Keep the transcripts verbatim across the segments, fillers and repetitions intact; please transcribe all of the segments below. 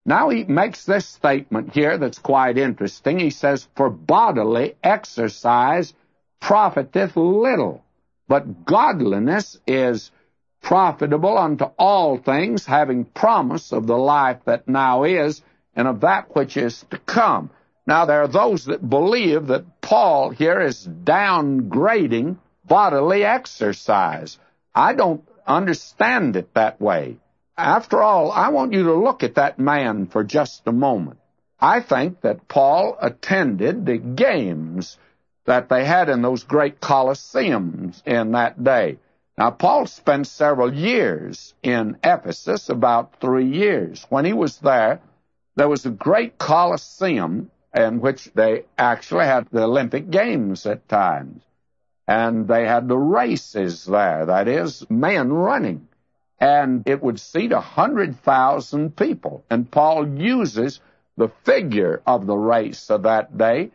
Now he makes this statement here that's quite interesting. He says, "For bodily exercise profiteth little, but godliness is profitable unto all things, having promise of the life that now is, and of that which is to come." Now, there are those that believe that Paul here is downgrading bodily exercise. I don't understand it that way. After all, I want you to look at that man for just a moment. I think that Paul attended the games that they had in those great Colosseums in that day. Now, Paul spent several years in Ephesus, about three years. When he was there, there was a great Colosseum in which they actually had the Olympic Games at times. And they had the races there, that is, men running. And it would seat a hundred thousand people. And Paul uses the figure of the race of that day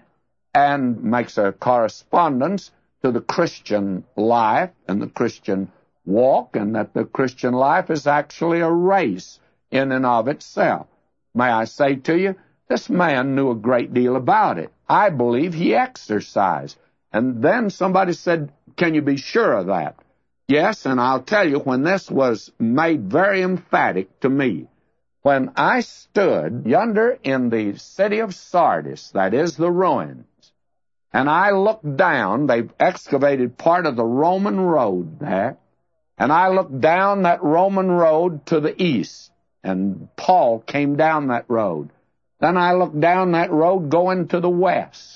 and makes a correspondence to the Christian life and the Christian walk, and that the Christian life is actually a race in and of itself. May I say to you, this man knew a great deal about it. I believe he exercised. And then somebody said, "Can you be sure of that?" Yes, and I'll tell you, when this was made very emphatic to me, when I stood yonder in the city of Sardis, that is the ruins, and I looked down, they've excavated part of the Roman road there, and I looked down that Roman road to the east, and Paul came down that road. Then I looked down that road going to the west.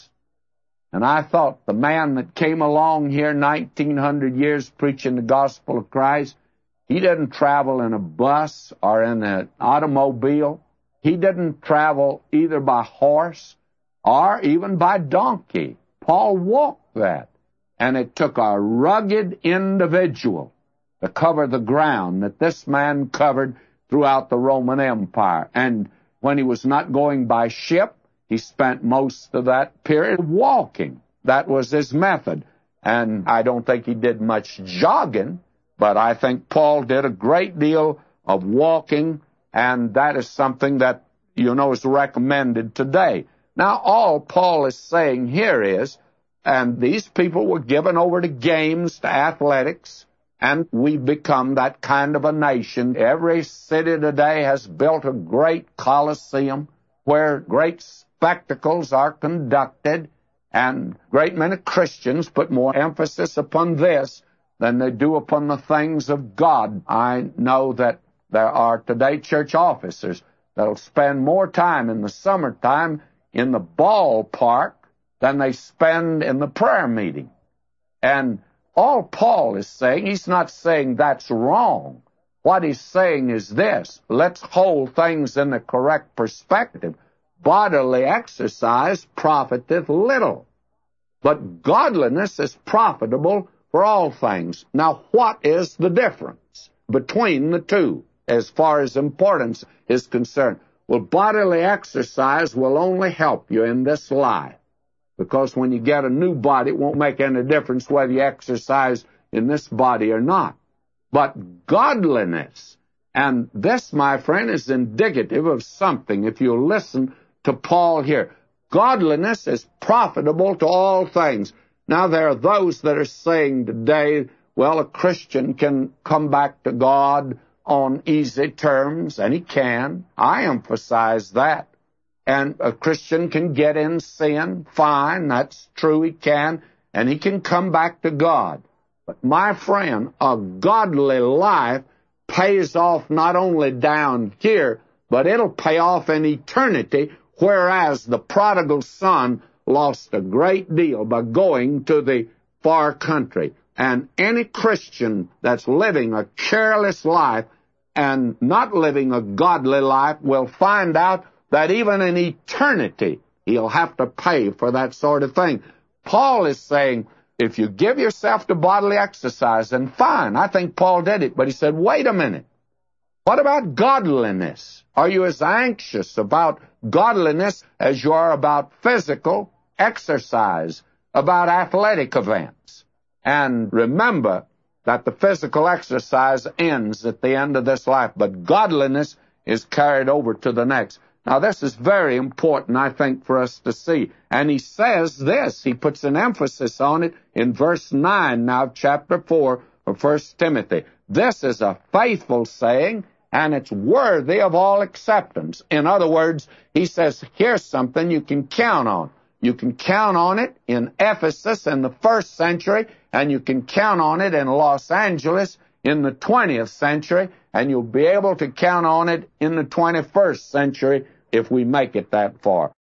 And I thought, the man that came along here nineteen hundred years preaching the gospel of Christ, he didn't travel in a bus or in an automobile. He didn't travel either by horse or even by donkey. Paul walked that. And it took a rugged individual to cover the ground that this man covered throughout the Roman Empire. And when he was not going by ship, he spent most of that period walking. That was his method. And I don't think he did much jogging, but I think Paul did a great deal of walking, and that is something that, you know, is recommended today. Now, all Paul is saying here is, and these people were given over to games, to athletics, and we've become that kind of a nation. Every city today has built a great Colosseum where great spectacles are conducted, and a great many Christians put more emphasis upon this than they do upon the things of God. I know that there are today church officers that will spend more time in the summertime in the ballpark than they spend in the prayer meeting. And all Paul is saying, he's not saying that's wrong. What he's saying is this: let's hold things in the correct perspective. Bodily exercise profiteth little, but godliness is profitable for all things. Now, what is the difference between the two as far as importance is concerned? Well, bodily exercise will only help you in this life, because when you get a new body, it won't make any difference whether you exercise in this body or not. But godliness, and this, my friend, is indicative of something. If you listen to Paul here, godliness is profitable to all things. Now, there are those that are saying today, well, a Christian can come back to God on easy terms, and he can. I emphasize that. And a Christian can get in sin, fine, that's true, he can, and he can come back to God. But my friend, a godly life pays off not only down here, but it'll pay off in eternity, whereas the prodigal son lost a great deal by going to the far country. And any Christian that's living a careless life and not living a godly life will find out that even in eternity he'll have to pay for that sort of thing. Paul is saying, if you give yourself to bodily exercise, then fine. I think Paul did it. But he said, wait a minute. What about godliness? Are you as anxious about godliness as you are about physical exercise, about athletic events? And remember that the physical exercise ends at the end of this life, but godliness is carried over to the next. Now, this is very important, I think, for us to see. And he says this, he puts an emphasis on it in verse nine now of chapter four of First Timothy. This is a faithful saying, and it's worthy of all acceptance. In other words, he says, here's something you can count on. You can count on it in Ephesus in the first century, and you can count on it in Los Angeles in the twentieth century, and you'll be able to count on it in the twenty-first century if we make it that far.